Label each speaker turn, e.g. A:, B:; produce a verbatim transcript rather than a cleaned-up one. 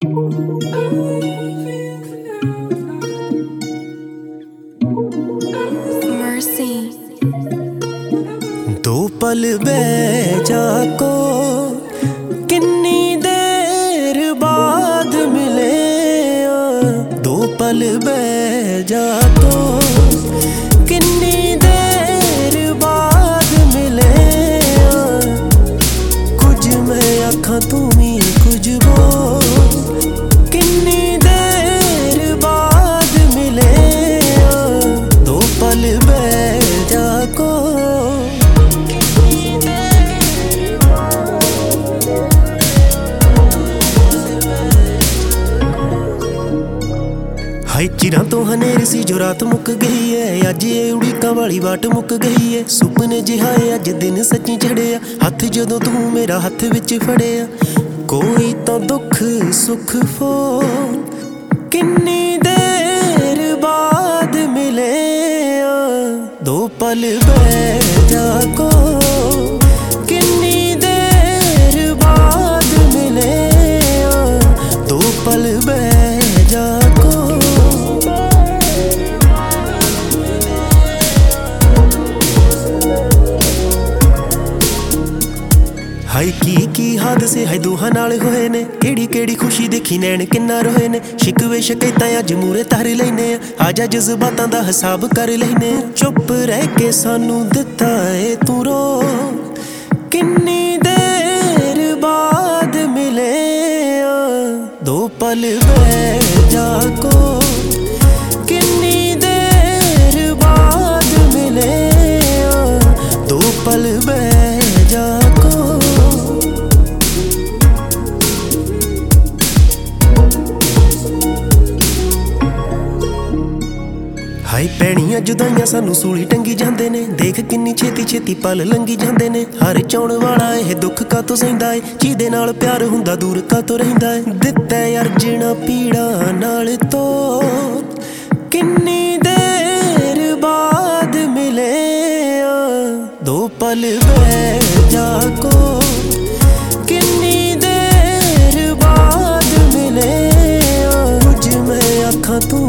A: दो पल बह जाको किन्नी देर बाद मिले, दो पल बह जाको किन्नी देर बाद मिले। कुछ मैं आखा तू ही कुछ बोल, किन्नी देर बाद मिले, दो पल बह जाको। हाय चिरां तो हनेर सी जो रात मुक गई है, अज ये उड़ीकां वाली बाट मुक गई है। सुपने जिहाए अज दिन सच्ची चढ़िया, हथ जदों तू मेरा हथ विच फड़िया। कोई तो दुख सुख फोन किन्नी देर बाद मिले, दो पल बह जाको किन्नी देर बाद मिले, दो पल बह जाको। हाय की की हादसे हाय दोहां नाल होए ने, केड़ी केड़ी खुशी देखी नैन किन्ना रोए ने। शिकवे शिकायतां अज मूरे तार लैने, आजा जज्बातां दा हिसाब कर लैने। चुप रह के सानू दिता ए तू रो, किन्नी देर बाद मिले, दो पल बह जाको किन्नी देर बाद मिले, दो पल बह जाको। हाय पैणियां जुदाइयां सानू सूली टंगी जांदे ने, देख किन्नी छेती छेती पल लंघी जांदे ने। हर चाउण वाला एह दुख का तो सहिंदा है, जिहदे नाल प्यार हुंदा दूर का तो रहिंदा है। दित्ता अर्जना पीड़ा नाल तो किन्नी देर बाद मिले, दो पल बह जाको किन्नी देर बाद मिले। कुछ मैं आखा तू